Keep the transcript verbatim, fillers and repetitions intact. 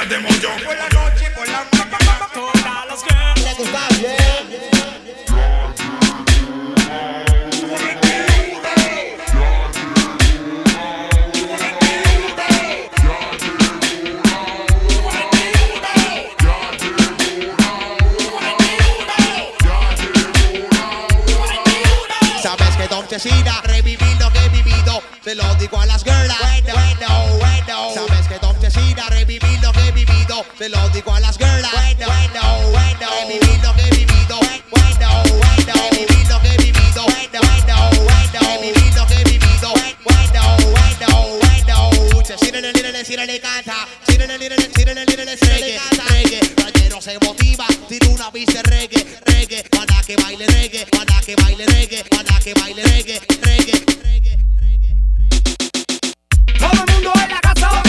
metemos yo. Por la noche, por la mañana, todas las girls. Le gusta bien. Sabes que Don Chesina revivir lo que he vivido, se lo digo a las girls. Bueno, bueno, bueno. Sabes que Don Chesina revivir lo que he vivido, se lo digo a las girls. Bueno, bueno, bueno. Revivir lo que he vivido. Bueno, bueno. Revivir lo que he vivido. Bueno, bueno, bueno. Revivir lo que he vivido. Bueno, bueno, bueno. Chesina le le le le canta. Chesina le le le le le le reggae, reggae. Rayero se motiva, tira una pista de reggae, reggae. Para que baile reggae, para que baile reggae, para que baile reggae, reggae, reggae, reggae. Todo el mundo en la casa.